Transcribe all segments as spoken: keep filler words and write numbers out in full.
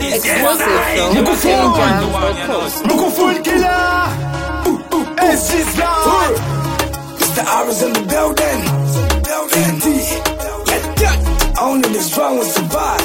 Exclusive from Jam dot com. Microphone killer. S G's live. Mister R is in the building. Building. Only the strong will survive.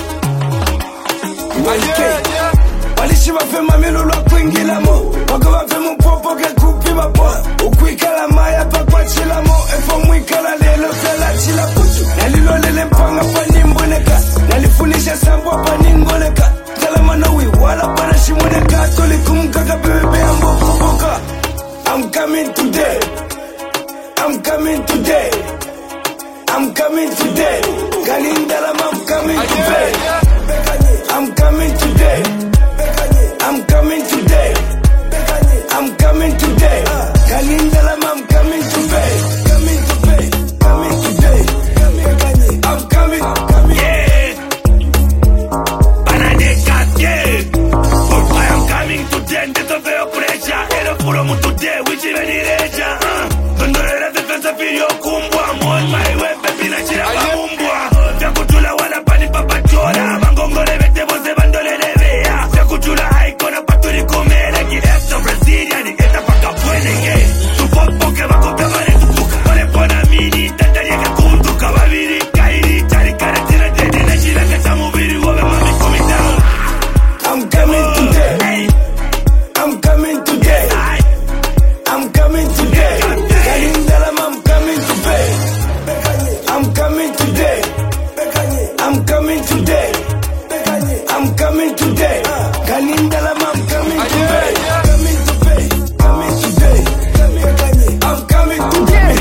Walishi wafema milulwa kuingila mo waka wafema popo ke kupi mapo ukuikala maya pa kwa chila mo efo mwikala lelo fela chila puchu nalilo lele mpanga pa nimboneka nalifunisha sambo pa ningoleka kala manawi wala para shimoneka toli kumkaka bebebe ambo kuboka. I'm coming today, I'm coming today, I'm coming today. Kanindala I'm coming today, I'm coming today, I'm coming today, I'm coming today. Kanindala I'm coming today, coming today, coming today. I'm coming, coming. Yeah, Bananeka, yeah. I am coming today. Ndeto veo pressure, ero puro mu today. Wichi venireja, dondo era defensa piyo kumbwa. Moi my way, baby na chira pa umbwa. Vya kutula wana pani papachora. Mangongole vete vose bandole nevea. Vya kutula haikona paturi kumere. Kireto Brazilian, eta paka puene ye. Tupopo ke makopya mare tupuka. Pone pona mini, tata yeke kunduka. Wabiri kairi, chari kare tira tete. Na chira keta mubiri wobe mami kumi down. I'm coming today, I'm coming today, I'm coming today. Kanindala I'm coming today, I'm coming today, I'm coming today, I'm coming today. Kanindala I'm coming today, coming today, coming today. I'm coming today,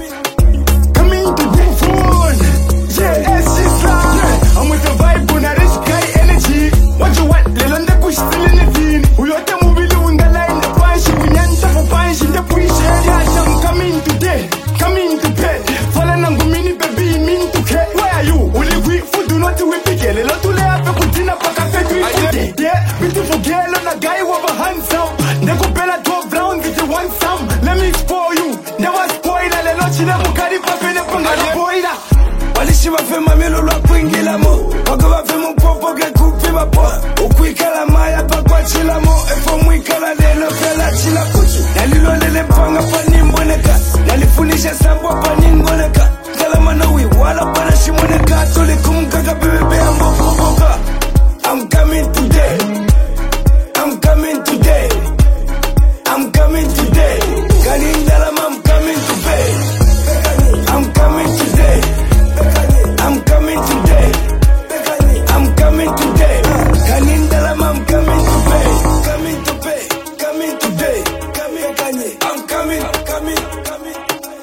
coming to the phone. Yeah, S G's live. I'm with the vibe on a rich guy energy. What you want? Lelanda push still in the team. Uyote mubili undala in the punch. Unyanta for punch in the push. Yes, I'm coming today, coming to pay. Fala nangu mini baby mean to care. Where are you? Uli we food do not we pick. Lelo tule ape kutina paka fetu ite. Yeah, beautiful girl on a guy with a handsome. Neko bella twelve round with the one some. Let me spoil you. Never spoiler. Lelo chile mukari pa pene panga spoiler. Walishi wafema milulwa kuingila mo waka wafema popo ke kupi mapo ukuikala maya pa kwa chila mo efo mwikala lelo fela chila kuchu nalilo lele mpanga pa nimboneka nalifunisha sambo pa ningoleka kala manawi wala para shimoneka toli kumkaka bebebe ambo kuboka. I'm coming today, I'm coming today, I'm coming today. Kanindala I'm coming today, I'm coming today, I'm coming today, I'm coming today. Kanindala I'm coming today, coming today, coming today, coming kanye. I'm coming, coming, coming.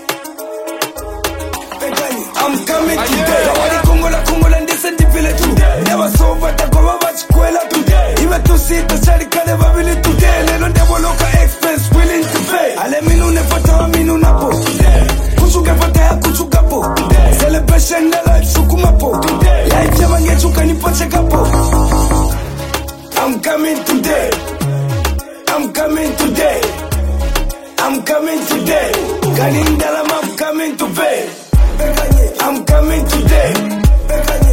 I'm coming today. Kawali kungola kungola ndese ndipile today. Never sober tako baba chikwela today. Iwe tusita chari kale babili today. Lelo ndebo loka expense willing to pay. Ale minu nefata wa minu napo today. Kusuke fata ya kusuka po today. Celebration na life sukuma po today. Life ya mange chuka nipoche kapo. I'm coming today, I'm coming today, I'm coming today. Kanindala I'm coming to pay, I'm coming today.